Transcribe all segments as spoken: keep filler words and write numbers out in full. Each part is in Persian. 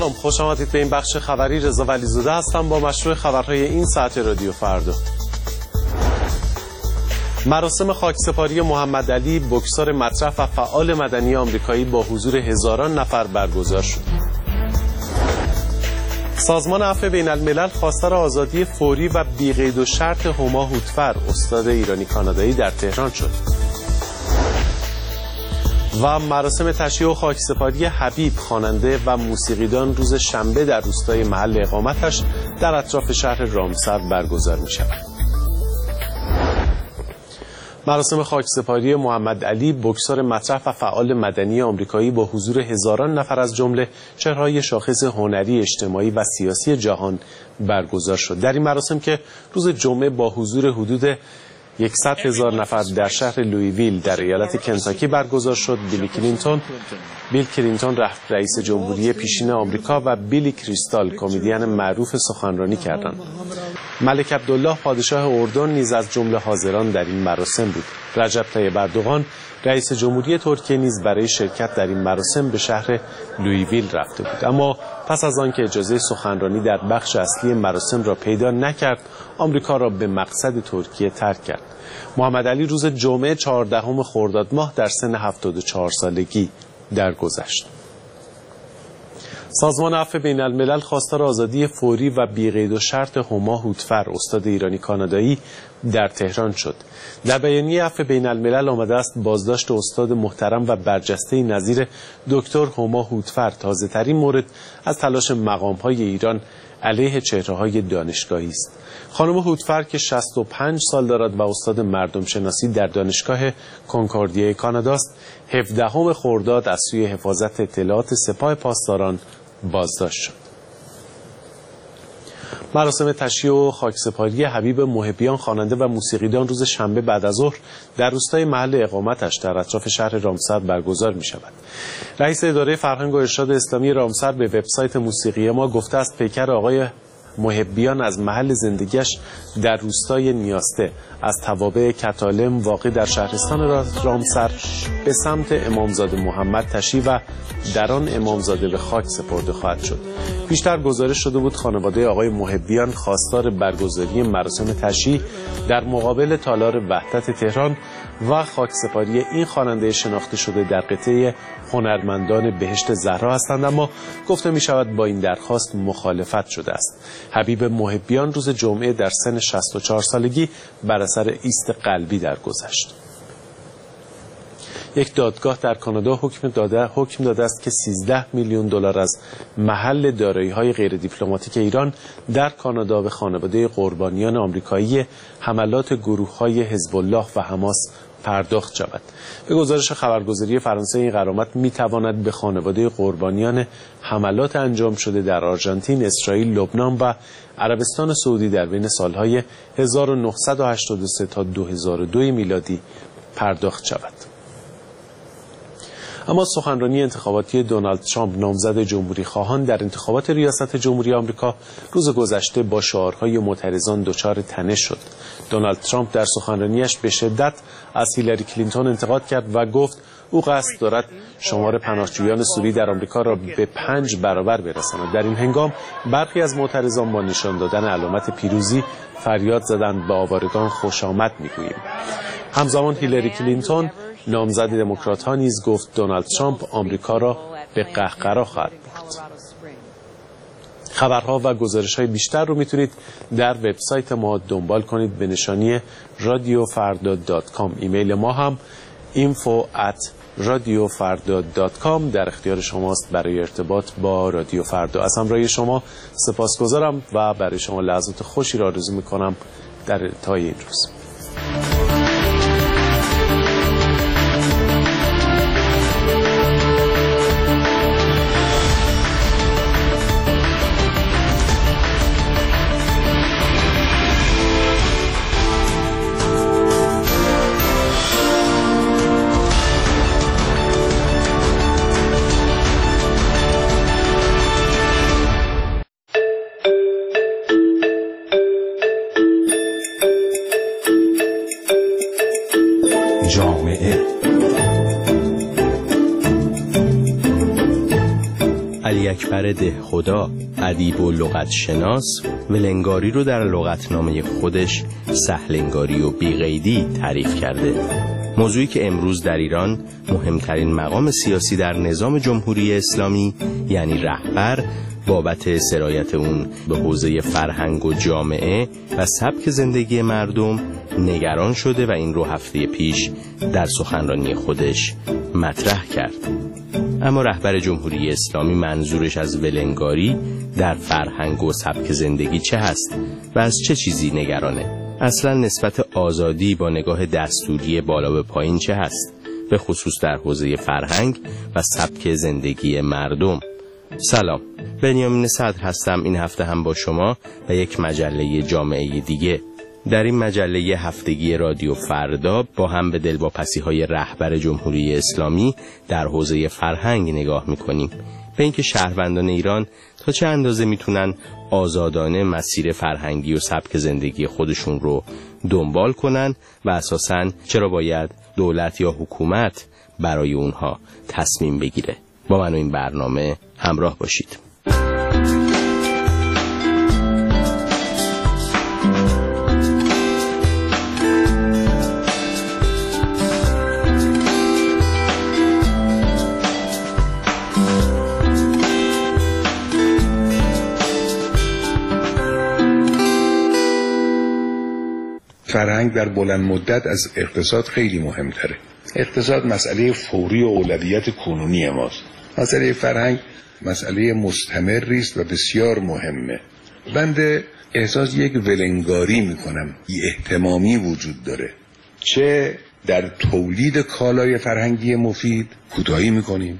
سلام، خوش آمدید به این بخش خبری. رضا ولیزاده هستم با مشروع خبرهای این ساعت رادیو فردا. مراسم خاکسپاری محمد علی، بوکسور مطرح و فعال مدنی آمریکایی با حضور هزاران نفر برگزار شد. سازمان عفو بین الملل خواستار آزادی فوری و بی‌قید و شرط هما هوتفر، استاد ایرانی کانادایی، در تهران شد. و مراسم تشییع و خاکسپاری حبیب، خواننده و موسیقیدان، روز شنبه در روستای محل اقامتش در اطراف شهر رامسر برگزار می شود. مراسم خاکسپاری محمد علی، بوکسور مطرح و فعال مدنی آمریکایی با حضور هزاران نفر از جمله چهره‌های شاخص هنری، اجتماعی و سیاسی جهان برگزار شد. در این مراسم که روز جمعه با حضور حدود صد هزار نفر در شهر لویویل در ایالت کنتاکی برگزار شد، بیل کلینتون بیل کلینتون رئیس جمهوری پیشین آمریکا و بیلی کریستال، کمدین معروف، سخنرانی کردند. ملک عبدالله پادشاه اردن نیز از جمله حاضران در این مراسم بود. رجب طیب اردوغان رئیس جمهوری ترکیه نیز برای شرکت در این مراسم به شهر لویویل رفته بود، اما پس از آنکه اجازه سخنرانی در بخش اصلی مراسم را پیدا نکرد، آمریکا را به مقصد ترکیه ترک کرد. محمد علی روز جمعه چهاردهم خرداد ماه در سن هفتاد و چهار سالگی درگذشت. سازمان عفو بین الملل خواستار آزادی فوری و بی‌قید و شرط هما هوتفر، استاد ایرانی کانادایی، در تهران شد. در بیانیه عفو بین الملل آمده است بازداشت استاد محترم و برجسته نظیر دکتر هما هوتفر تازه ترین مورد از تلاش مقام‌های ایران علیه چهره‌های دانشگاهی است. خانم هوتفر که شصت و پنج سال دارد و استاد مردم شناسی در دانشگاه کنکوردیا کانادا است، هفدهم خرداد از سوی حفاظت اطلاعات سپاه پاسداران بازداشت شد. مراسم تشییع و خاکسپاری حبیب محبیان، خواننده و موسیقیدان، روز شنبه بعد از ظهر در روستای محل اقامتش در اطراف شهر رامسر برگزار می شود. رئیس اداره فرهنگ و ارشاد اسلامی رامسر به وبسایت موسیقی ما گفته است پیکر آقای محبیان از محل زندگیش در روستای نیاسته از توابع کتالم واقع در شهرستان رامسر به سمت امامزاده محمد تشییع و در آن امامزاده به خاک سپرده خواهد شد. پیشتر گزارش شده بود خانواده آقای محبیان خواستار برگزاری مراسم تشییع در مقابل تالار وحدت تهران و خاکسپاری این خواننده شناخته شده در قطعه هنرمندان بهشت زهرا هستند، اما گفته می شود با این درخواست مخالفت شده است. حبیب محبیان روز جمعه در سن شصت و چهار سالگی بر اثر ایست قلبی درگذشت. یک دادگاه در کانادا حکم داده حکم داده است که سیزده میلیون دلار از محل دارایی‌های غیر دیپلماتیک ایران در کانادا به خانواده قربانیان آمریکایی حملات گروه‌های حزب الله و حماس پرداخت شود. به گزارش خبرگزاری فرانسه این غرامت می‌تواند به خانواده قربانیان حملات انجام شده در آرژانتین، اسرائیل، لبنان و عربستان سعودی در بین سال‌های هزار و نهصد و هشتاد و سه تا دو هزار و دو میلادی پرداخت شود. اما سخنرانی انتخاباتی دونالد ترامپ، نامزد جمهوری خواهان در انتخابات ریاست جمهوری آمریکا، روز گذشته با شعارهای معترضان دچار تنش شد. دونالد ترامپ در سخنرانیش به شدت از هیلاری کلینتون انتقاد کرد و گفت او قصد دارد شمار پناهجویان سوری در آمریکا را به پنج برابر برساند. در این هنگام برخی از معترضان با نشان دادن علامت پیروزی فریاد زدند به آوارگان خوش آمد میگوییم. همزمان هیلاری کلینتون، نامزد دموکرات‌ها، نیز گفت دونالد ترامپ آمریکا را به قهقرا خواهد برد. خبرها و گزارش‌های بیشتر رو میتونید در وبسایت ما دنبال کنید به نشانی رادیو فردا دات کام. ایمیل ما هم اینفو ات رادیو فردا دات کام در اختیار شماست برای ارتباط با رادیو فردا. از همراهی شما سپاسگزارم و برای شما لحظات خوشی را آرزو میکنم در انتهای این روز. اکبر دهخدا، ادیب و لغت شناس، ولنگاری رو در لغتنامه خودش سهلنگاری و بیقیدی تعریف کرده. موضوعی که امروز در ایران مهمترین مقام سیاسی در نظام جمهوری اسلامی یعنی رهبر بابت سرایت اون به حوزه فرهنگ و جامعه و سبک زندگی مردم نگران شده و این رو هفته پیش در سخنرانی خودش مطرح کرد. اما رهبر جمهوری اسلامی منظورش از ولنگاری در فرهنگ و سبک زندگی چه هست و از چه چیزی نگرانه؟ اصلا نسبت آزادی با نگاه دستوری بالا به پایین چه هست؟ به خصوص در حوزه فرهنگ و سبک زندگی مردم. سلام، بنیامین صدر هستم. این هفته هم با شما و یک مجله جامعه دیگه. در این مجله هفتگی رادیو فردا با هم به دلواپسی‌های رهبر جمهوری اسلامی در حوزه فرهنگ نگاه می‌کنیم، به اینکه شهروندان ایران تا چه اندازه میتونن آزادانه مسیر فرهنگی و سبک زندگی خودشون رو دنبال کنن و اساساً چرا باید دولت یا حکومت برای اونها تصمیم بگیره. با من و این برنامه همراه باشید. فرهنگ در بلند مدت از اقتصاد خیلی مهمتره. اقتصاد مسئله فوری و اولویت کنونی ماست. مسئله فرهنگ مسئله مستمری است و بسیار مهمه. بنده احساس یک ولنگاری میکنم، بی اهتمامی وجود داره. چه در تولید کالای فرهنگی مفید کوتاهی میکنیم،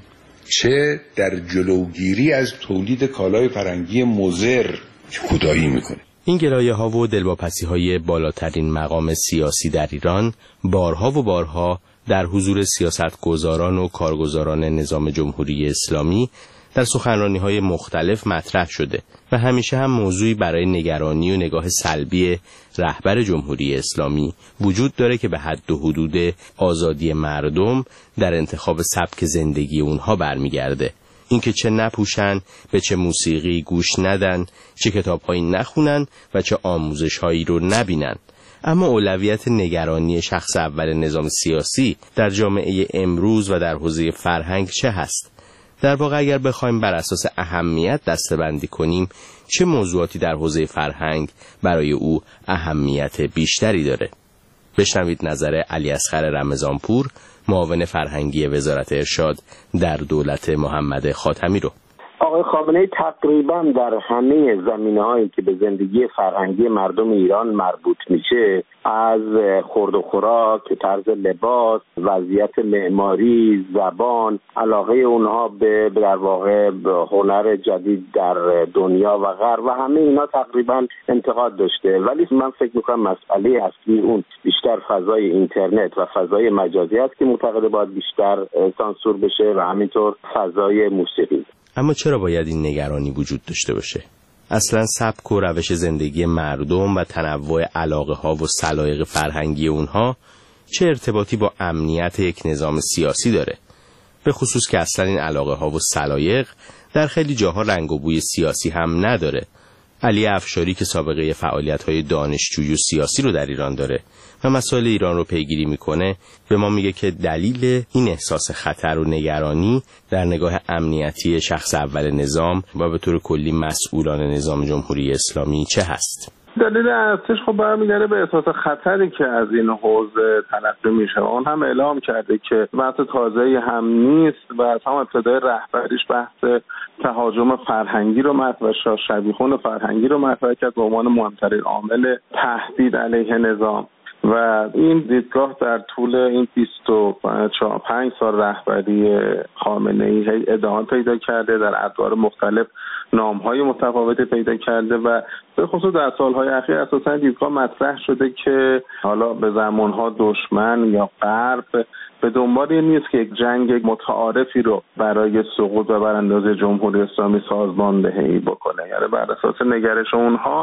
چه در جلوگیری از تولید کالای فرهنگی مضر کوتاهی میکنیم. این گلایه ها و دلواپسی های بالاترین مقام سیاسی در ایران بارها و بارها در حضور سیاستگزاران و کارگزاران نظام جمهوری اسلامی در سخنرانی های مختلف مطرح شده و همیشه هم موضوعی برای نگرانی و نگاه سلبی رهبر جمهوری اسلامی وجود داره که به حد و حدود آزادی مردم در انتخاب سبک زندگی اونها برمیگرده. اینکه چه نپوشن، به چه موسیقی گوش ندن، چه کتاب‌هایی نخونن و چه آموزش‌هایی رو نبینن. اما اولویت نگرانی شخص اول نظام سیاسی در جامعه امروز و در حوزه فرهنگ چه هست؟ در واقع اگر بخوایم بر اساس اهمیت دسته‌بندی کنیم، چه موضوعاتی در حوزه فرهنگ برای او اهمیت بیشتری داره؟ بشنوید نظر علی اصغر رمضانپور، معاون فرهنگی وزارت ارشاد در دولت محمد خاتمی رو. آقای خامنه‌ای تقریبا در همه زمینه‌هایی که به زندگی فرهنگی مردم ایران مربوط میشه، از خورد و خوراک، طرز لباس، وضعیت معماری، زبان، علاقه اونها به در واقع هنر جدید در دنیا و غرب و همه اینا تقریبا انتقاد داشته. ولی من فکر می‌کنم مسئله اصلی اون بیشتر فضای اینترنت و فضای مجازی است که معتقد باید بیشتر سانسور بشه و همینطور فضای موسیقی. اما چرا باید این نگرانی وجود داشته باشه؟ اصلا سبک و روش زندگی مردم و تنوع علاقه ها و سلایق فرهنگی اونها چه ارتباطی با امنیت یک نظام سیاسی داره؟ به خصوص که اصلا این علاقه ها و سلایق در خیلی جاها رنگ و بوی سیاسی هم نداره. علی افشاری که سابقه فعالیت‌های دانشجویی و سیاسی رو در ایران داره و مسائل ایران رو پیگیری میکنه، به ما میگه که دلیل این احساس خطر و نگرانی در نگاه امنیتی شخص اول نظام و به طور کلی مسئولان نظام جمهوری اسلامی چه هست؟ دلیل اصلیش خب برمیگرده به احساس خطری که از این حوزه تلقی میشه. اون هم اعلام کرده که بحث تازه‌ای هم نیست و از هم ابتدای رهبریش بحث تهاجم فرهنگی رو مطرح و شبیخون فرهنگی رو مطرح کرد به عنوان مهمترین عامل تهدید علیه نظام. و این دیدگاه در طول این بیست و پنج سال رهبری خامنه‌ای هی ادامه پیدا کرده، در ادوار مختلف نام‌های متفاوتی پیدا کرده و به خصوص در سال‌های اخیر اساساً دیدگاه مطرح شده که حالا به زمان‌ها دشمن یا غرب به دنبال این نیست که یک جنگ متعارفی رو برای سقوط و براندازی جمهوری اسلامی سازماندهی بکنه. یعنی بر اساس نگرش اونها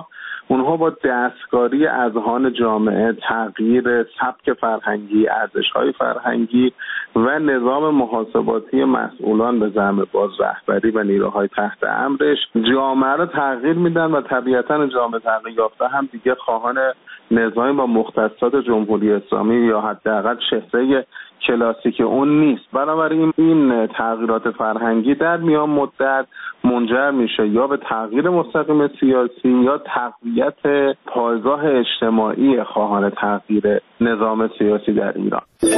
اونها با دستکاری اذهان جامعه، تغییر سبک فرهنگی، ارزش‌های فرهنگی و نظام محاسباتی مسئولان به زعم باز رهبری و نیروهای تحت امرش جامعه رو تغییر میدن و طبیعتاً جامعه تغییر یافته هم دیگه خواهان نظامی با مختصات جمهوری اسلامی یا حداقل چهره کلاسیک اون نیست. بنابراین این تغییرات فرهنگی در میان مدت منجر میشه یا به تغییر مستقیم سیاسی یا تقویت پایگاه اجتماعی خواهان تغییر نظام سیاسی در ایران.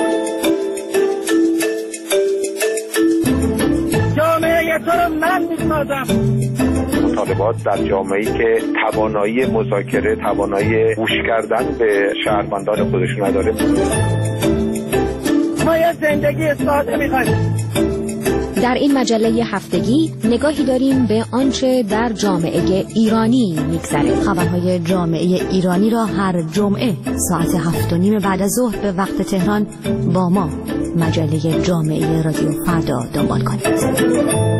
جامعه تو رو من میسازم. مطالبات در جامعه‌ای که توانایی مذاکره، توانایی گوش کردن به شهروندان خودشون نداره. ما یه زندگی ساده می‌خوایم. در این مجله هفتگی نگاهی داریم به آنچه در جامعه ایرانی می‌گذره. خبرهای جامعه ایرانی را هر جمعه ساعت هفت و نیم بعد از ظهر به وقت تهران با ما مجله جامعه رادیو فردا دنبال کنید.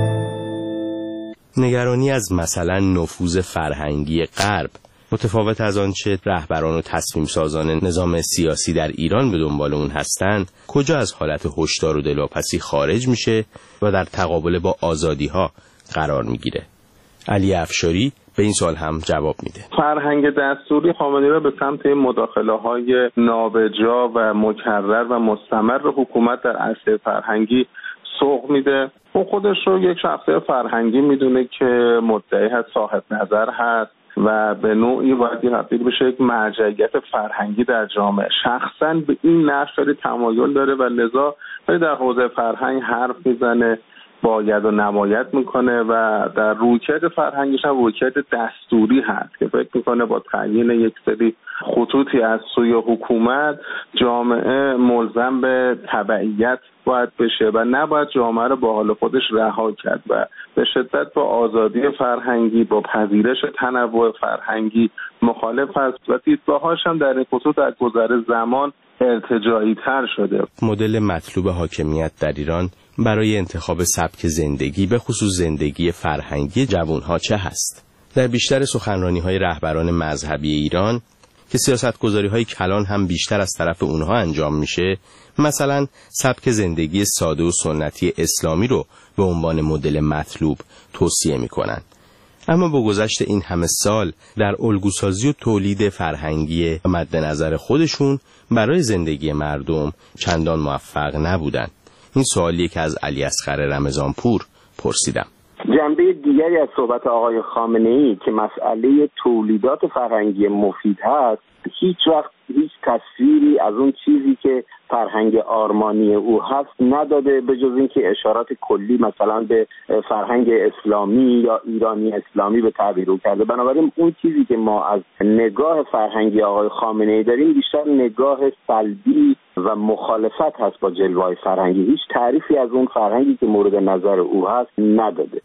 نگرانی از مثلا نفوذ فرهنگی غرب متفاوت از آنچه رهبران و تصمیم سازان نظام سیاسی در ایران به دنبال اون هستند، کجا از حالت هشدار و دلواپسی خارج میشه و در تقابل با آزادی‌ها قرار میگیره؟ علی افشاری به این سوال هم جواب میده. فرهنگ دستوری خامنه‌ای را به سمت مداخله‌های نابجا و مکرر و مستمر حکومت در عرصه فرهنگی سوق میده. اون خودش رو یک شخصیت فرهنگی میدونه که مدعی هست، صاحب نظر هست و به نوعی باید تبدیل بشه یک مرجعیت فرهنگی در جامعه. شخصا به این نقش خیلی تمایل داره و لذا در حوزه فرهنگ حرف میزنه، باید و نمایت میکنه و در رویکرد فرهنگیش هم رویکرد دستوری هست که فکر میکنه با تعیین یک سری خطوطی از سوی حکومت جامعه ملزم به تبعیت باید بشه و نباید جامعه رو با حال خودش رها کرد و به شدت با آزادی فرهنگی، با پذیرش تنوع فرهنگی مخالف است و دیدگاه‌هاش هم در این خصوص در گذر زمان ارتجاعی تر شده. مدل مطلوب حاکمیت در ایران برای انتخاب سبک زندگی به خصوص زندگی فرهنگی جوانها چه هست؟ در بیشتر سخنرانی‌های رهبران مذهبی ایران که سیاستگذاری‌های کلان هم بیشتر از طرف اونها انجام میشه، مثلا سبک زندگی ساده و سنتی اسلامی رو به عنوان مدل مطلوب توصیه میکنن. اما با گذشت این همه سال در الگوسازی و تولید فرهنگی مد نظر خودشون برای زندگی مردم چندان موفق نبودن. این سوالیه که از علی اصغر رمضانپور پرسیدم. جنبه دیگری از صحبت آقای خامنه‌ای که مسئله تولیدات فرهنگی مفید هست، هیچ وقت هیچ تصویری از اون چیزی که فرهنگ آرمانی او هست نداده، به جز اینکه اشارات کلی مثلا به فرهنگ اسلامی یا ایرانی اسلامی به تعبیر او کرده. بنابراین اون چیزی که ما از نگاه فرهنگی آقای خامنه‌ای داریم بیشتر نگاه سلبی و مخالفت هست با جلوه‌های فرهنگی. هیچ تعریفی از اون فرهنگی که مورد نظر او هست نداده.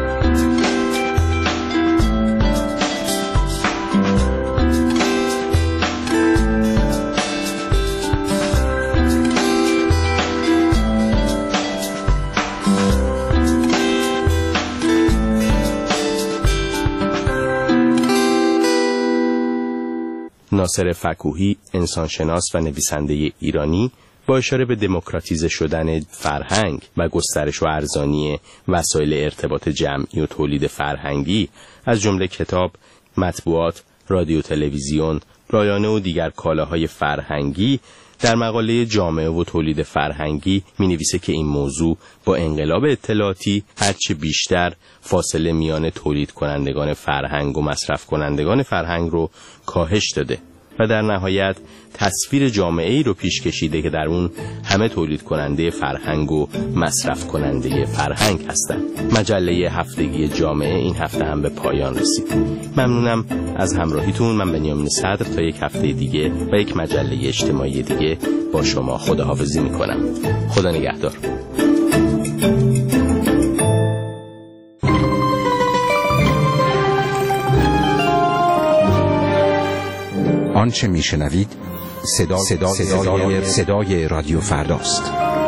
ناصر فکوهی، انسانشناس و نویسنده ایرانی، با اشاره به دموکراتیزه شدن فرهنگ و گسترش و ارزانی وسایل ارتباط جمعی و تولید فرهنگی از جمله کتاب، مطبوعات، رادیو، تلویزیون، رایانه و دیگر کالاهای فرهنگی، در مقاله جامعه و تولید فرهنگی می‌نویسه که این موضوع با انقلاب اطلاعاتی هرچه بیشتر فاصله میان تولید کنندگان فرهنگ و مصرف کنندگان فرهنگ رو کاهش داده و در نهایت تصویر جامعه‌ای رو پیش کشیده که در اون همه تولید کننده فرهنگ و مصرف کننده فرهنگ هستند. مجله هفتگی جامعه این هفته هم به پایان رسید. ممنونم از همراهیتون. من بنیامین صدر تا یک هفته دیگه و یک مجله اجتماعی دیگه با شما خداحافظی میکنم. خدا نگهدار. آنچه میشنوید صدا صدا صدای, صدای رادیو فرداست.